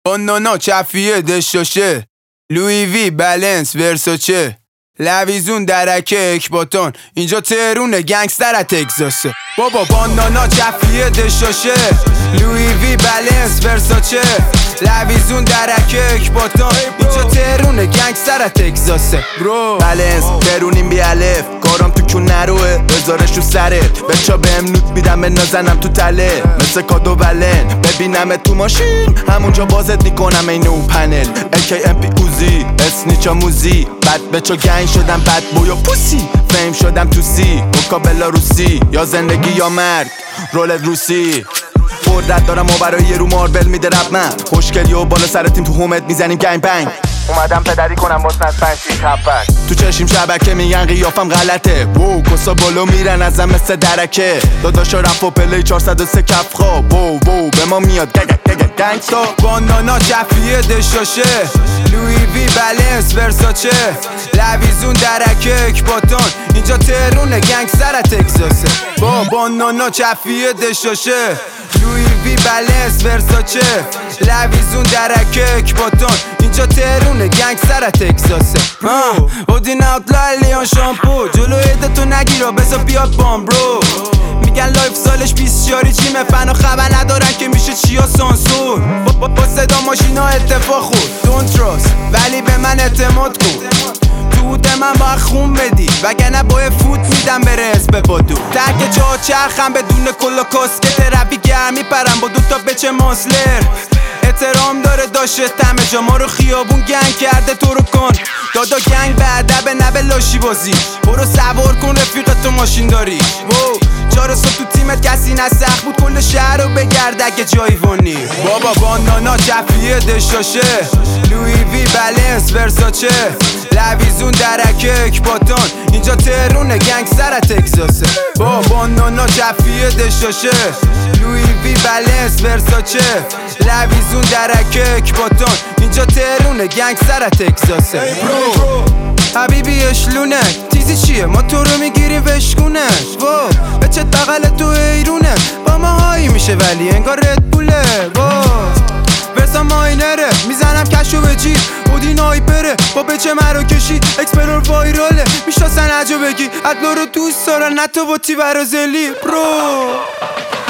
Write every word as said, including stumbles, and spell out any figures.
بانانا کفیه دشاشه، لوی وی بلنس ورساچه، لویزون درکه اکباتان، اینجا تهرونه گنگستر ات تگزاسه. بابا بانانا کفیه دشاشه، لوی وی بلنس ورساچه، لویزون درکه اکباتان، اینجا تهرونه گنگستر ات تگزاسه. برو بلنس تهرونیم بی الف، کارم تو کون نروه بذارش رو سرت، بچا بهم نوت میدم بنازنم تو تله مثل کادو ولن، ببینم تو ماشین همونجا بازت میکنم این اون پنل اکی ام پی اوزی اسنیچا موزی، بد بچا گنگ شدم بد بوی و پوسی، فیم شدم تو سی مکابلا روسی، یا زندگی یا مرگ رولت روسی. قدرت دارم و برای یه رو ماربل میده رب من، خوشگلی و بالا سر تیم تو هومت میزنیم گنگ بنگ، اومدم پدری کنم واسه از پنج شیش هفت تو چشیم شبکه میگن قیافم غلطه، وو کسا بالو میرن ازم مثل درکه، داداشا رفت و پلی چهارصد و سه کف خواب، وو وو به ما میاد گگ گگ گنگستا. بانانا کفیه دشاشه، لوی وی بلنس ورساچه، لویزون درکه اکباتان، اینجا تهرونه گنگستر ات تگزاسه. با بانانا کفیه دشاشه، لوی وی بلنس ورساچه، لویزون درکه اکباتان، اینجا تهرونه گنگستر ات تگزاسه. اودین اوتلای لیان شامپو، جلو عدتو نگیرا بزا بیاد بام برو، میگن لایف سالش بیست شاری چیمه، فنا خبر ندارن که میشه چیا سانسور، با, با صدا ماشینا اتفاق خود دونت تراست، ولی به من اعتماد کن، دود من با خون بدی وگرنه با فوت میدم بره اسم بادو، تک جا چرخم بدون کلا کاسکت، ربی گرم میپرم با دوتا بچه ماسلر، احترام داره داشته همه جا، ما رو خیابون گنگ کرده تو رو کن، دادا گنگ به ادب نه به لاشی بازی، برو سوار کن رفیقتو ماشین داری، وو چارسو تو تیمت کسی نسخ بود کل شهر رو بگرد اگه جایی وانی. بابا بانانا کفیه دشاشه، لوی وی بلنس ورساچه، لویزون درکه اکباتان، اینجا تهرونه گنگستر ات تگزاسه. با بانانا کفیه دشاشه، لوی وی بلنس ورساچه، لویزون درکه اکباتان، اینجا تهرونه گنگستر ات تگزاسه. حبیبی اشلونک تیزی چیه ما تو رو میگیریم وشکونش، وا بچت بغل تو ایرونه با ما هایی میشه ولی انگار ردبوله، وا ورسا ماینره میزنم کشو به جیب، اودین آیپره با بچه مرو کشی، اکسپلور وایراله میشناسن عجو بگی ادلو رو دوست دارن نتو با تی برازلی برو.